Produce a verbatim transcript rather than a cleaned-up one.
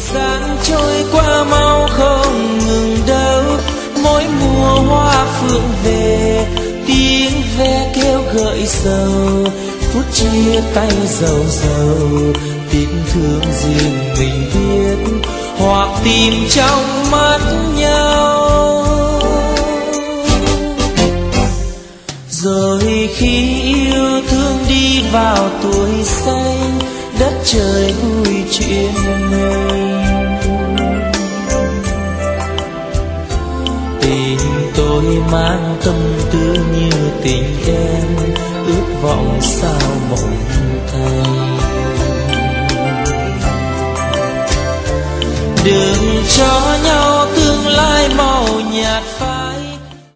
gian trôi qua mau không ngừng đâu, mỗi mùa hoa phượng về tiếng ve kêu gợi sầu, phút chia tay dầu dầu tiếng thương riêng mình biết hoặc tìm trong mắt nhau. Rồi khi yêu thương đi vào tuổi xanh, đất trời vui chuyện mình. Tình tôi mang tâm tư như tình em, ước vọng sao mộng thành. Đừng cho nhau